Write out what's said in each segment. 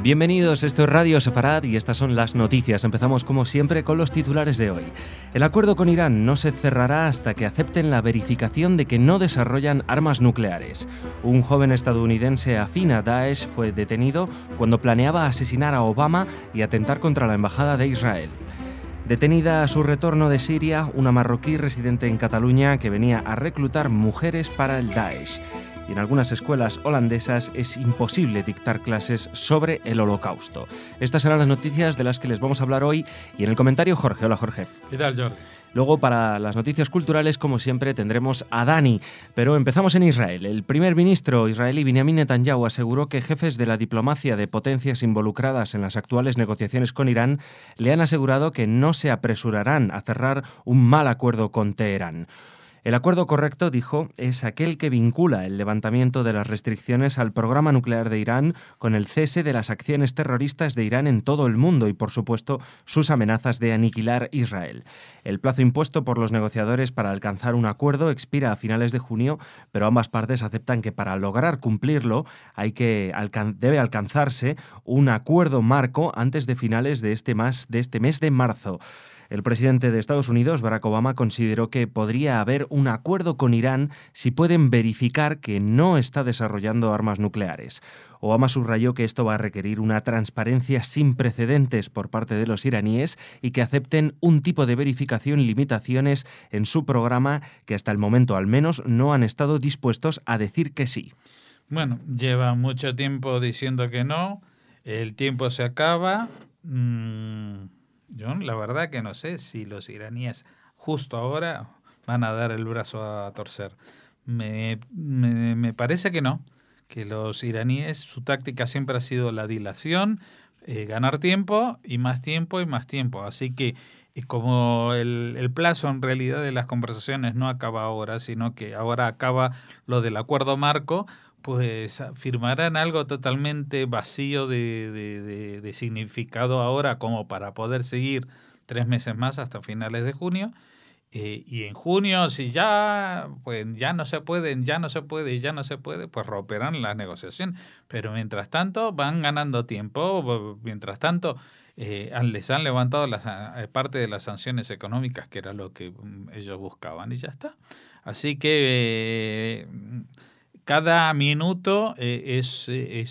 Bienvenidos, esto es Radio Sefarad y estas son las noticias. Empezamos como siempre con los titulares de hoy. El acuerdo con Irán no se cerrará hasta que acepten la verificación de que no desarrollan armas nucleares. Un joven estadounidense afín a Daesh fue detenido cuando planeaba asesinar a Obama y atentar contra la embajada de Israel. Detenida a su retorno de Siria, una marroquí residente en Cataluña que venía a reclutar mujeres para el Daesh. Y en algunas escuelas holandesas es imposible dictar clases sobre el Holocausto. Estas serán las noticias de las que les vamos a hablar hoy. Y en el comentario, Jorge. Hola, Jorge. ¿Qué tal, Jorge? Luego, para las noticias culturales, como siempre, tendremos a Dani. Pero empezamos en Israel. El primer ministro israelí Benjamin Netanyahu aseguró que jefes de la diplomacia de potencias involucradas en las actuales negociaciones con Irán le han asegurado que no se apresurarán a cerrar un mal acuerdo con Teherán. El acuerdo correcto, dijo, es aquel que vincula el levantamiento de las restricciones al programa nuclear de Irán con el cese de las acciones terroristas de Irán en todo el mundo y, por supuesto, sus amenazas de aniquilar Israel. El plazo impuesto por los negociadores para alcanzar un acuerdo expira a finales de junio, pero ambas partes aceptan que para lograr cumplirlo debe alcanzarse un acuerdo marco antes de finales de este mes de marzo. El presidente de Estados Unidos, Barack Obama, consideró que podría haber un acuerdo con Irán si pueden verificar que no está desarrollando armas nucleares. Obama subrayó que esto va a requerir una transparencia sin precedentes por parte de los iraníes y que acepten un tipo de verificación y limitaciones en su programa que hasta el momento al menos no han estado dispuestos a decir que sí. Bueno, lleva mucho tiempo diciendo que no, el tiempo se acaba. Yo la verdad que no sé si los iraníes justo ahora van a dar el brazo a torcer. Me parece que no, que los iraníes, su táctica siempre ha sido la dilación, ganar tiempo y más tiempo y más tiempo. Así que como el plazo en realidad de las conversaciones no acaba ahora, sino que ahora acaba lo del acuerdo marco, pues firmarán algo totalmente vacío de significado ahora como para poder seguir 3 meses más hasta finales de junio. Y en junio, si ya no se puede, pues romperán la negociación. Pero mientras tanto van ganando tiempo, mientras tanto les han levantado parte de las sanciones económicas, que era lo que ellos buscaban, y ya está. Así que cada minuto es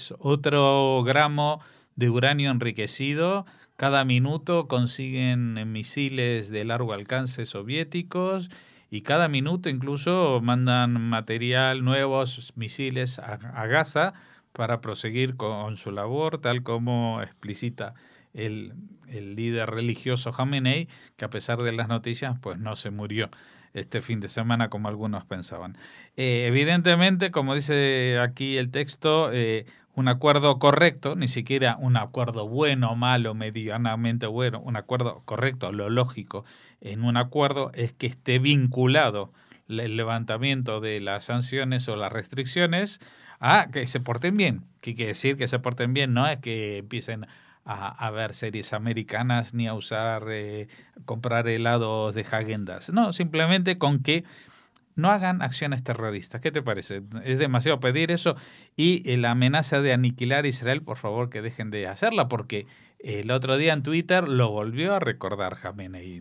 otro gramo de uranio enriquecido. Cada minuto consiguen misiles de largo alcance soviéticos y cada minuto incluso mandan material, nuevos misiles a Gaza para proseguir con su labor, tal como explicita el líder religioso Jamenei, que a pesar de las noticias pues no se murió este fin de semana como algunos pensaban. Evidentemente, como dice aquí el texto, un acuerdo correcto, ni siquiera un acuerdo bueno, malo, medianamente bueno, un acuerdo correcto, lo lógico en un acuerdo es que esté vinculado el levantamiento de las sanciones o las restricciones a que se porten bien. ¿Qué quiere decir que se porten bien? No es que empiecen a ver series americanas ni a comprar helados de Häagen-Dazs. No, simplemente con que no hagan acciones terroristas. ¿Qué te parece? Es demasiado pedir eso. Y la amenaza de aniquilar a Israel, por favor, que dejen de hacerla, porque el otro día en Twitter lo volvió a recordar Jamenei.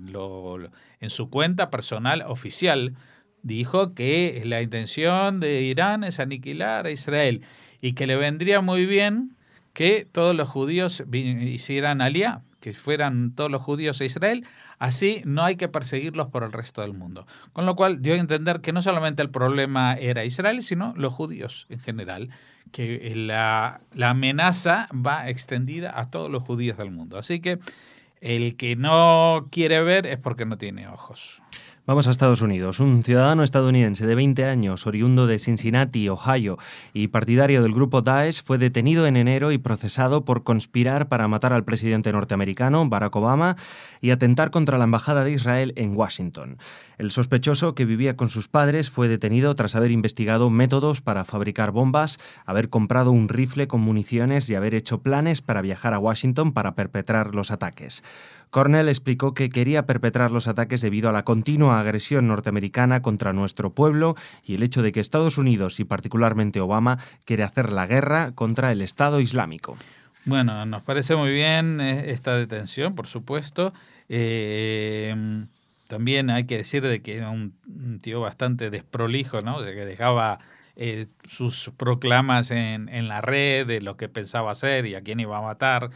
En su cuenta personal oficial dijo que la intención de Irán es aniquilar a Israel y que le vendría muy bien que todos los judíos hicieran aliyá, que fueran todos los judíos a Israel, así no hay que perseguirlos por el resto del mundo. Con lo cual dio a entender que no solamente el problema era Israel, sino los judíos en general, que la amenaza va extendida a todos los judíos del mundo. Así que el que no quiere ver es porque no tiene ojos. Vamos a Estados Unidos. Un ciudadano estadounidense de 20 años, oriundo de Cincinnati, Ohio, y partidario del grupo Daesh, fue detenido en enero y procesado por conspirar para matar al presidente norteamericano, Barack Obama, y atentar contra la embajada de Israel en Washington. El sospechoso, que vivía con sus padres, fue detenido tras haber investigado métodos para fabricar bombas, haber comprado un rifle con municiones y haber hecho planes para viajar a Washington para perpetrar los ataques. Cornell explicó que quería perpetrar los ataques debido a la continua agresión norteamericana contra nuestro pueblo y el hecho de que Estados Unidos y particularmente Obama quiere hacer la guerra contra el Estado Islámico. Bueno, nos parece muy bien esta detención, por supuesto. Eh, También hay que decir de que era un tío bastante desprolijo, ¿no? O sea, que dejaba sus proclamas en la red de lo que pensaba hacer y a quién iba a matar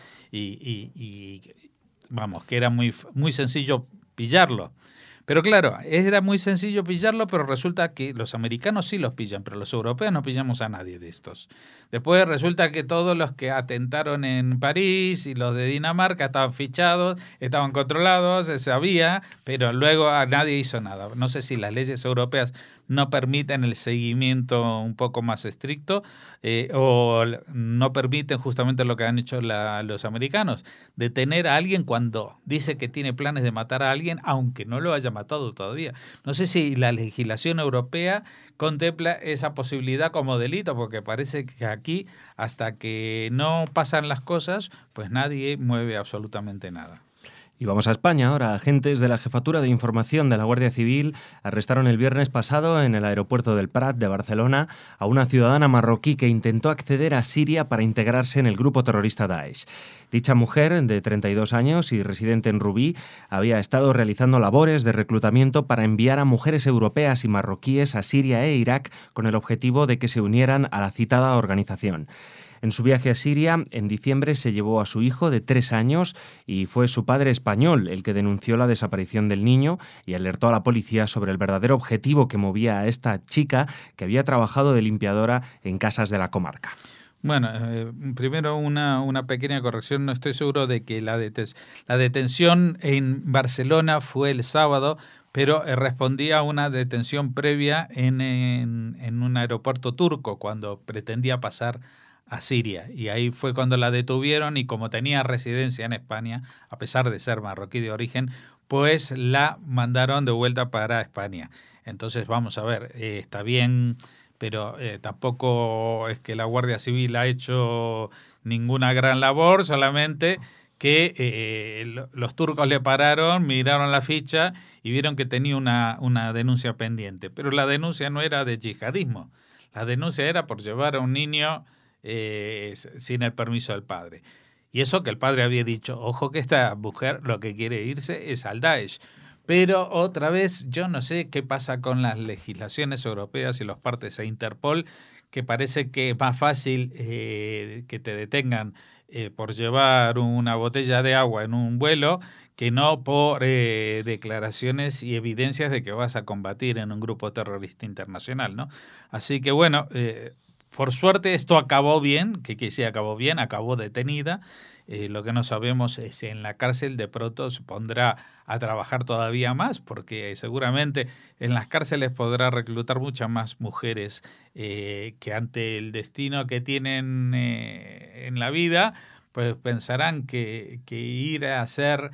vamos, que era muy sencillo pillarlo. Pero claro, era muy sencillo pillarlo, pero resulta que los americanos sí los pillan, pero los europeos no pillamos a nadie de estos. Después resulta que todos los que atentaron en París y los de Dinamarca estaban fichados, estaban controlados, se sabía, pero luego a nadie hizo nada. No sé si las leyes europeas no permiten el seguimiento un poco más estricto o no permiten justamente lo que han hecho los americanos, detener a alguien cuando dice que tiene planes de matar a alguien, aunque no lo haya matado todavía. No sé si la legislación europea contempla esa posibilidad como delito, porque parece que aquí, hasta que no pasan las cosas, pues nadie mueve absolutamente nada. Y vamos a España ahora. Agentes de la Jefatura de Información de la Guardia Civil arrestaron el viernes pasado en el aeropuerto del Prat de Barcelona a una ciudadana marroquí que intentó acceder a Siria para integrarse en el grupo terrorista Daesh. Dicha mujer, de 32 años y residente en Rubí, había estado realizando labores de reclutamiento para enviar a mujeres europeas y marroquíes a Siria e Irak con el objetivo de que se unieran a la citada organización. En su viaje a Siria, en diciembre, se llevó a su hijo de 3 años y fue su padre español el que denunció la desaparición del niño y alertó a la policía sobre el verdadero objetivo que movía a esta chica que había trabajado de limpiadora en casas de la comarca. Bueno, primero una pequeña corrección. No estoy seguro de que la detención en Barcelona fue el sábado, pero respondía a una detención previa en un aeropuerto turco cuando pretendía pasar a Siria. Y ahí fue cuando la detuvieron y como tenía residencia en España, a pesar de ser marroquí de origen, pues la mandaron de vuelta para España. Entonces, vamos a ver, está bien, pero tampoco es que la Guardia Civil ha hecho ninguna gran labor, solamente que los turcos le pararon, miraron la ficha y vieron que tenía una denuncia pendiente. Pero la denuncia no era de yihadismo, la denuncia era por llevar a un niño sin el permiso del padre. Y eso que el padre había dicho, ojo que esta mujer lo que quiere irse es al Daesh. Pero otra vez, yo no sé qué pasa con las legislaciones europeas y los partes a Interpol, que parece que es más fácil que te detengan por llevar una botella de agua en un vuelo que no por declaraciones y evidencias de que vas a combatir en un grupo terrorista internacional, ¿no? Así que bueno, por suerte esto acabó bien, que sí acabó bien, acabó detenida. Lo que no sabemos es si en la cárcel de pronto se pondrá a trabajar todavía más, porque seguramente en las cárceles podrá reclutar muchas más mujeres que ante el destino que tienen en la vida, pues pensarán que ir a ser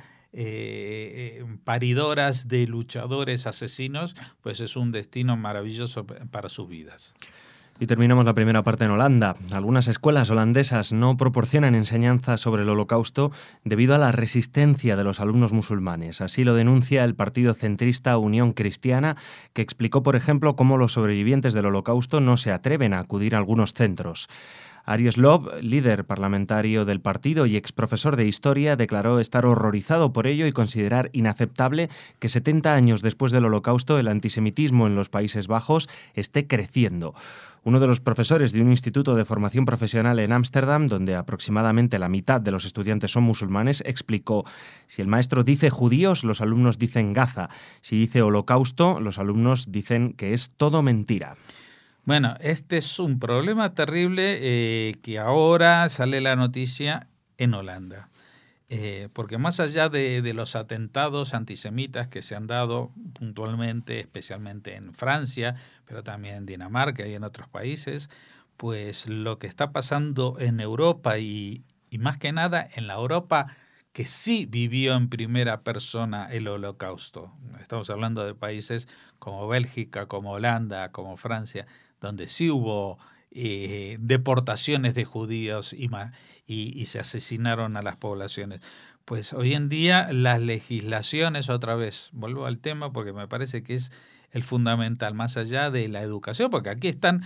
paridoras de luchadores asesinos, pues es un destino maravilloso para sus vidas. Y terminamos la primera parte en Holanda. Algunas escuelas holandesas no proporcionan enseñanza sobre el Holocausto debido a la resistencia de los alumnos musulmanes. Así lo denuncia el partido centrista Unión Cristiana, que explicó, por ejemplo, cómo los sobrevivientes del Holocausto no se atreven a acudir a algunos centros. Aries Lob, líder parlamentario del partido y exprofesor de historia, declaró estar horrorizado por ello y considerar inaceptable que 70 años después del Holocausto el antisemitismo en los Países Bajos esté creciendo. Uno de los profesores de un instituto de formación profesional en Ámsterdam, donde aproximadamente la mitad de los estudiantes son musulmanes, explicó: si el maestro dice judíos, los alumnos dicen Gaza. Si dice holocausto, los alumnos dicen que es todo mentira. Bueno, este es un problema terrible que ahora sale la noticia en Holanda. Porque más allá de los atentados antisemitas que se han dado puntualmente, especialmente en Francia, pero también en Dinamarca y en otros países, pues lo que está pasando en Europa y más que nada en la Europa que sí vivió en primera persona el Holocausto. Estamos hablando de países como Bélgica, como Holanda, como Francia, donde sí hubo deportaciones de judíos y se asesinaron a las poblaciones. Pues hoy en día las legislaciones, otra vez, vuelvo al tema porque me parece que es el fundamental, más allá de la educación, porque aquí están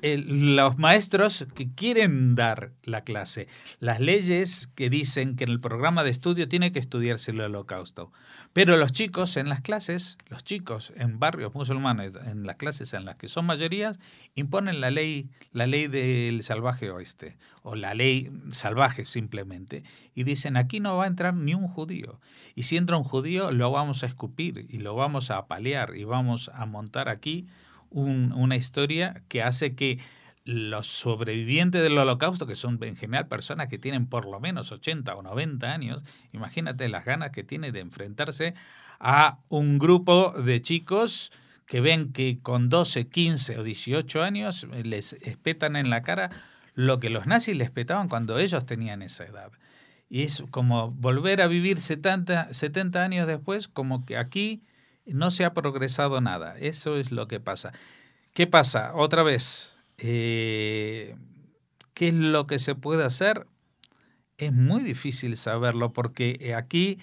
los maestros que quieren dar la clase, las leyes que dicen que en el programa de estudio tiene que estudiarse el Holocausto, pero los chicos en las clases, los chicos en barrios musulmanes, en las clases en las que son mayorías, imponen la ley del salvaje oeste, o la ley salvaje simplemente, y dicen aquí no va a entrar ni un judío, y si entra un judío lo vamos a escupir y lo vamos a apalear y vamos a montar aquí una historia que hace que los sobrevivientes del Holocausto, que son en general personas que tienen por lo menos 80 o 90 años, imagínate las ganas que tiene de enfrentarse a un grupo de chicos que ven que con 12, 15 o 18 años les espetan en la cara lo que los nazis les petaban cuando ellos tenían esa edad. Y es como volver a vivir 70 años después, como que aquí no se ha progresado nada. Eso es lo que pasa. ¿Qué pasa? Otra vez, ¿qué es lo que se puede hacer? Es muy difícil saberlo porque aquí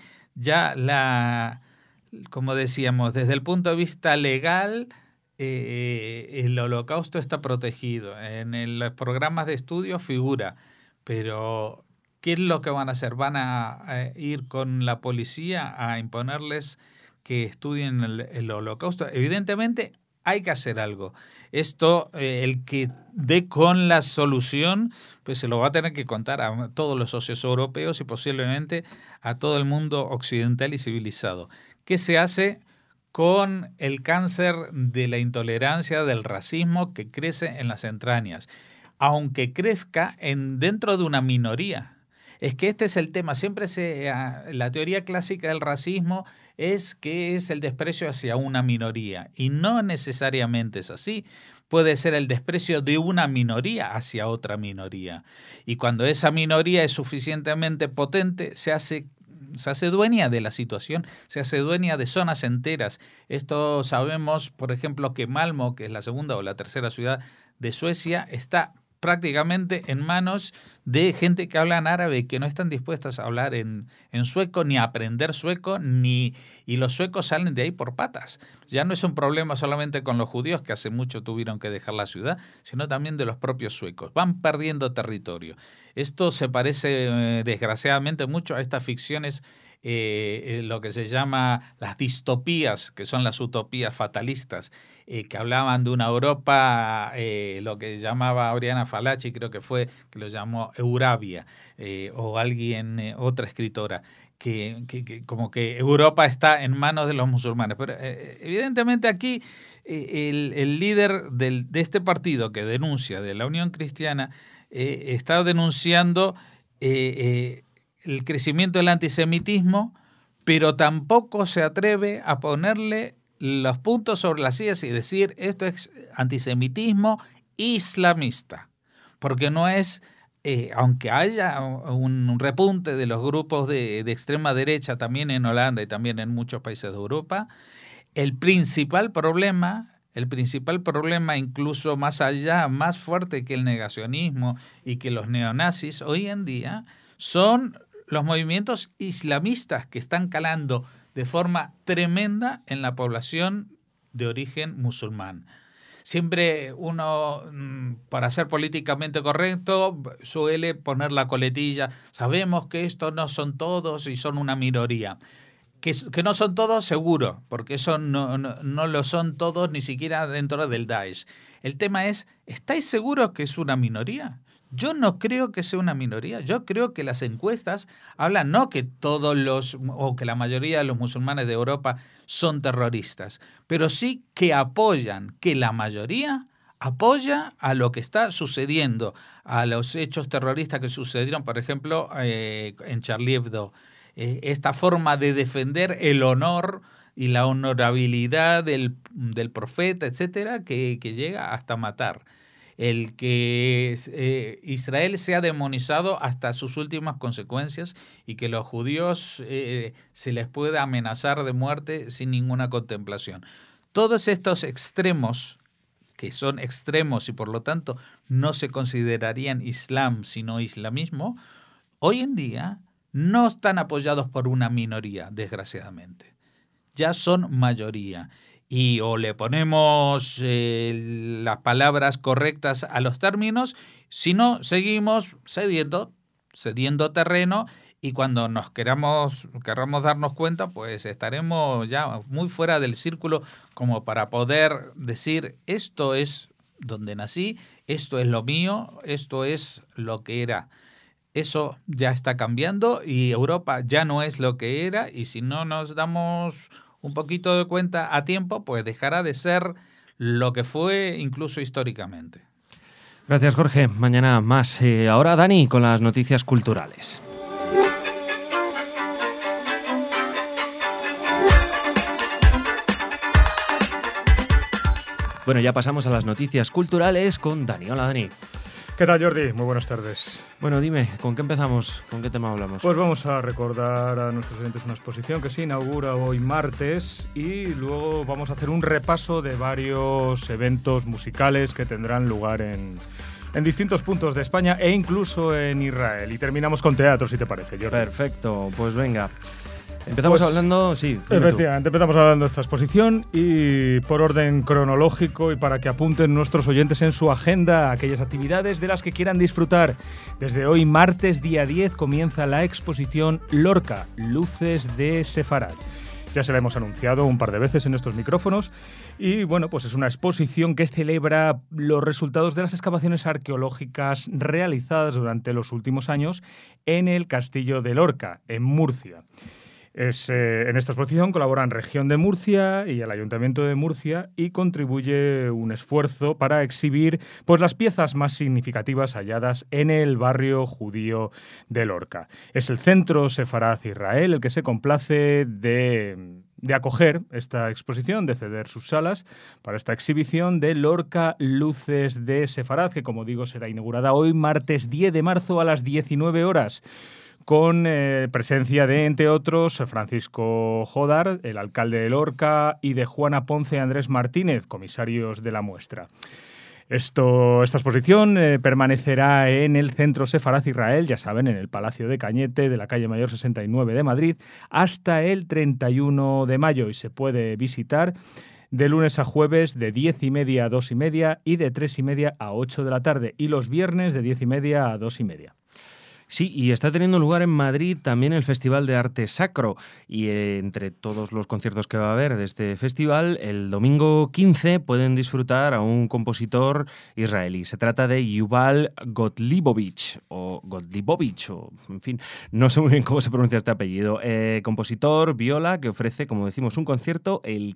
ya como decíamos, desde el punto de vista legal, el Holocausto está protegido. En los programas de estudio figura, pero ¿qué es lo que van a hacer? ¿Van a ir con la policía a imponerles que estudien el Holocausto? Evidentemente hay que hacer algo. Esto, el que dé con la solución, pues se lo va a tener que contar a todos los socios europeos y posiblemente a todo el mundo occidental y civilizado. ¿Qué se hace con el cáncer de la intolerancia, del racismo que crece en las entrañas? Aunque crezca dentro de una minoría. Es que este es el tema. Siempre la teoría clásica del racismo es que es el desprecio hacia una minoría. Y no necesariamente es así. Puede ser el desprecio de una minoría hacia otra minoría. Y cuando esa minoría es suficientemente potente, se hace dueña de la situación, se hace dueña de zonas enteras. Esto sabemos, por ejemplo, que Malmö, que es la segunda o la tercera ciudad de Suecia, está prácticamente en manos de gente que hablan árabe, que no están dispuestas a hablar en sueco, ni a aprender sueco, y los suecos salen de ahí por patas. Ya no es un problema solamente con los judíos, que hace mucho tuvieron que dejar la ciudad, sino también de los propios suecos. Van perdiendo territorio. Esto se parece desgraciadamente mucho a estas ficciones, lo que se llama las distopías, que son las utopías fatalistas, que hablaban de una Europa, lo que llamaba Oriana Fallaci, creo que fue, que lo llamó Eurabia, o alguien, otra escritora, que como que Europa está en manos de los musulmanes. Pero evidentemente aquí el líder de este partido que denuncia, de la Unión Cristiana, está denunciando el crecimiento del antisemitismo, pero tampoco se atreve a ponerle los puntos sobre las sillas y decir esto es antisemitismo islamista, porque no es, aunque haya un repunte de los grupos de extrema derecha también en Holanda y también en muchos países de Europa, el principal problema incluso más allá, más fuerte que el negacionismo y que los neonazis hoy en día, son los movimientos islamistas que están calando de forma tremenda en la población de origen musulmán. Siempre uno, para ser políticamente correcto, suele poner la coletilla, sabemos que estos no son todos y son una minoría. Que no son todos, seguro, porque eso no lo son todos ni siquiera dentro del Daesh. El tema es, ¿estáis seguros que es una minoría? Yo no creo que sea una minoría. Yo creo que las encuestas hablan no que o que la mayoría de los musulmanes de Europa son terroristas, pero sí que que la mayoría apoya a lo que está sucediendo, a los hechos terroristas que sucedieron, por ejemplo, en Charlie Hebdo. Esta forma de defender el honor y la honorabilidad del profeta, etcétera, que llega hasta matar. El que Israel sea demonizado hasta sus últimas consecuencias y que los judíos se les pueda amenazar de muerte sin ninguna contemplación. Todos estos extremos, que son extremos y por lo tanto no se considerarían islam sino islamismo, hoy en día no están apoyados por una minoría, desgraciadamente. Ya son mayoría. y o le ponemos las palabras correctas a los términos, si no, seguimos cediendo terreno, y cuando querramos darnos cuenta, pues estaremos ya muy fuera del círculo como para poder decir: esto es donde nací, esto es lo mío, esto es lo que era. Eso ya está cambiando y Europa ya no es lo que era, y si no nos damos un poquito de cuenta a tiempo, pues dejará de ser lo que fue incluso históricamente. Gracias, Jorge. Mañana más. Ahora Dani con las noticias culturales. Bueno, ya pasamos a las noticias culturales con Dani. Hola, Dani. ¿Qué tal, Jordi? Muy buenas tardes. Bueno, dime, ¿con qué empezamos? ¿Con qué tema hablamos? Pues vamos a recordar a nuestros oyentes una exposición que se inaugura hoy martes, y luego vamos a hacer un repaso de varios eventos musicales que tendrán lugar en distintos puntos de España e incluso en Israel. Y terminamos con teatro, si te parece, Jordi. Perfecto, pues venga. Empezamos hablando, sí. Efectivamente, empezamos hablando de esta exposición, y por orden cronológico y para que apunten nuestros oyentes en su agenda aquellas actividades de las que quieran disfrutar. Desde hoy, martes día 10, comienza la exposición Lorca, Luces de Sefarad. Ya se la hemos anunciado un par de veces en estos micrófonos, y bueno, pues es una exposición que celebra los resultados de las excavaciones arqueológicas realizadas durante los últimos años en el Castillo de Lorca, en Murcia. En esta exposición colaboran Región de Murcia y el Ayuntamiento de Murcia, y contribuye un esfuerzo para exhibir pues las piezas más significativas halladas en el barrio judío de Lorca. Es el Centro Sefarad Israel el que se complace de acoger esta exposición, de ceder sus salas para esta exhibición de Lorca, Luces de Sefarad, que, como digo, será inaugurada hoy martes 10 de marzo a las 19 horas. Con presencia de, entre otros, Francisco Jodar, el alcalde de Lorca, y de Juana Ponce y Andrés Martínez, comisarios de la muestra. Esta exposición permanecerá en el Centro Sefarad Israel, ya saben, en el Palacio de Cañete de la calle Mayor 69 de Madrid, hasta el 31 de mayo, y se puede visitar de lunes a jueves de 10:30 a 2:30 y de 3:30 a 8 de la tarde, y los viernes de 10:30 a 2:30. Sí, y está teniendo lugar en Madrid también el Festival de Arte Sacro, y entre todos los conciertos que va a haber de este festival, el domingo 15 pueden disfrutar a un compositor israelí. Se trata de Yuval Gotlibovich, o en fin, no sé muy bien cómo se pronuncia este apellido. Compositor, viola, que ofrece, como decimos, un concierto el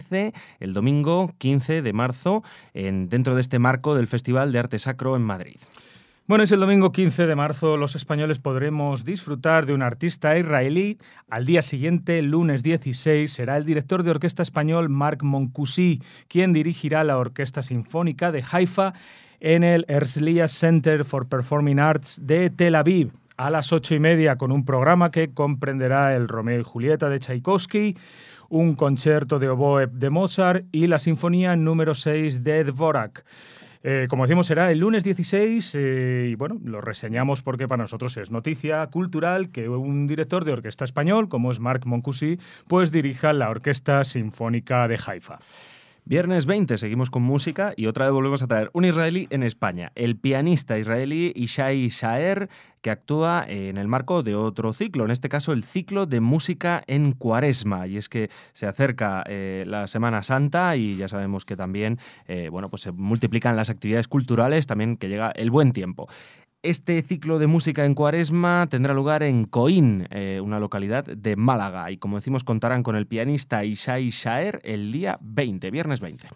domingo 15 de marzo, dentro de este marco del Festival de Arte Sacro en Madrid. Bueno, es el domingo 15 de marzo. Los españoles podremos disfrutar de un artista israelí. Al día siguiente, el lunes 16, será el director de orquesta español Marc Moncusi quien dirigirá la Orquesta Sinfónica de Haifa en el Herzliya Center for Performing Arts de Tel Aviv a las 8:30, con un programa que comprenderá el Romeo y Julieta de Tchaikovsky, un concierto de oboe de Mozart y la Sinfonía número 6 de Dvorak. Como decimos, será el lunes 16 y bueno, lo reseñamos porque para nosotros es noticia cultural que un director de orquesta español, como es Marc Moncusi, pues dirija la Orquesta Sinfónica de Haifa. Viernes 20, seguimos con música, y otra vez volvemos a traer un israelí en España, el pianista israelí Ishai Shaer, que actúa en el marco de otro ciclo, en este caso el ciclo de música en Cuaresma. Y es que se acerca la Semana Santa, y ya sabemos que también pues se multiplican las actividades culturales, también que llega el buen tiempo. Este ciclo de música en Cuaresma tendrá lugar en Coín, una localidad de Málaga, y como decimos, contarán con el pianista Ishai Shaer el día 20, viernes 20.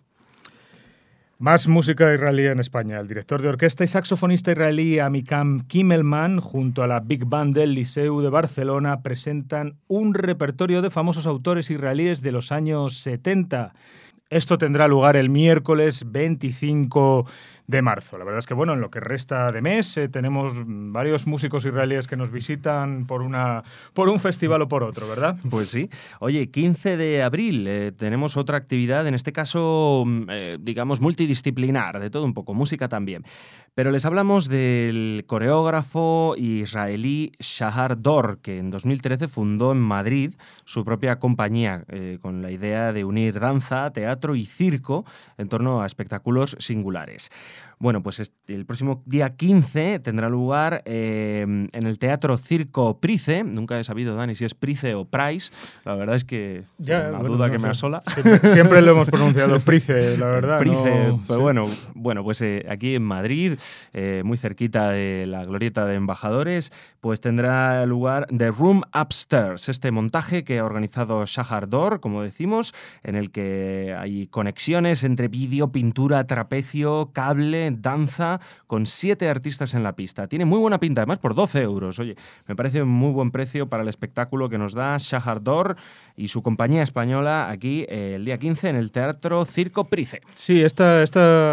Más música israelí en España. El director de orquesta y saxofonista israelí Amikam Kimmelman, junto a la Big Band del Liceu de Barcelona, presentan un repertorio de famosos autores israelíes de los años 70. Esto tendrá lugar el miércoles 25 de marzo. La verdad es que, bueno, en lo que resta de mes tenemos varios músicos israelíes que nos visitan por un festival o por otro, ¿verdad? Pues sí. Oye, 15 de abril tenemos otra actividad, en este caso, digamos, multidisciplinar, de todo un poco, música también. Pero les hablamos del coreógrafo israelí Shahar Dor, que en 2013 fundó en Madrid su propia compañía, con la idea de unir danza, teatro y circo en torno a espectáculos singulares. Bueno, pues el próximo día 15 tendrá lugar en el Teatro Circo Price. Nunca he sabido, Dani, si es Price o Price. La verdad es que una duda que me asola. Siempre lo hemos pronunciado Price, la verdad. Price, no, pero sí. bueno, pues aquí en Madrid, muy cerquita de la glorieta de Embajadores, pues tendrá lugar The Room Upstairs, este montaje que ha organizado Shahar Dor, como decimos, en el que hay conexiones entre vídeo, pintura, trapecio, cable, danza, con 7 artistas en la pista. Tiene muy buena pinta, además por 12 euros. Oye, me parece un muy buen precio para el espectáculo que nos da Shahar Dor y su compañía española aquí el día 15 en el Teatro Circo Price. Sí, este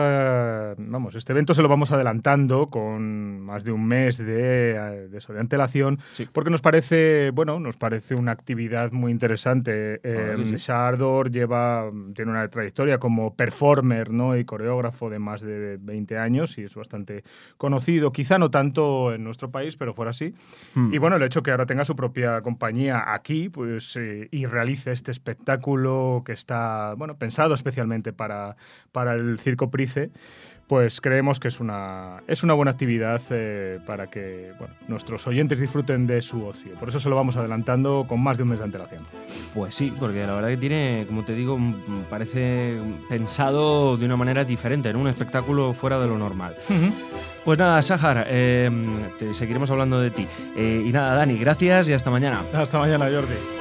evento se lo vamos adelantando con más de un mes de antelación, sí, porque nos parece una actividad muy interesante. Sí. Shahar Dor tiene una trayectoria como performer, ¿no?, y coreógrafo de más de 20 años y es bastante conocido, quizá no tanto en nuestro país, pero fuera así. Y bueno, el hecho que ahora tenga su propia compañía aquí, pues y realice este espectáculo que está, bueno, pensado especialmente para el Circo Price, pues creemos que es una buena actividad para que, bueno, nuestros oyentes disfruten de su ocio. Por eso se lo vamos adelantando con más de un mes de antelación. Pues sí, porque la verdad que tiene, como te digo, parece pensado de una manera diferente, en un espectáculo fuera de lo normal. Pues nada, Shahar, seguiremos hablando de ti. Y nada, Dani, gracias y hasta mañana. Hasta mañana, Jordi.